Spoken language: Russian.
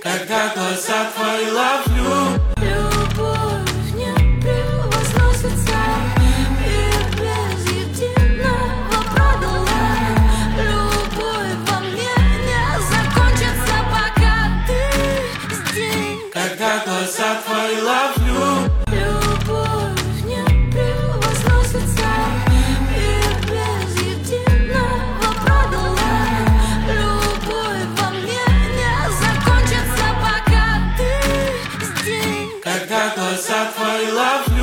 Когда глаза твои ловлю, Любовь не превозносится, и без единого правила любовь во мне не закончится, пока ты здесь. когда глаза твои ловлю, Любовь не превозносится, и без единого правила любовь во мне не закончится, пока ты здесь. когда глаза твои ловлю.